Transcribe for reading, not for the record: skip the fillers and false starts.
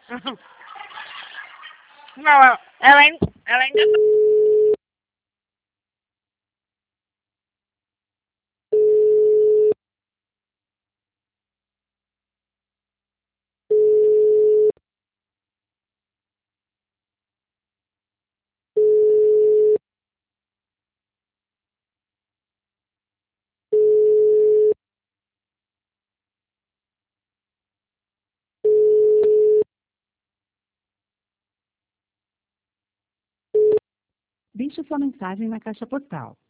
Não, ela ainda Deixe sua mensagem na caixa postal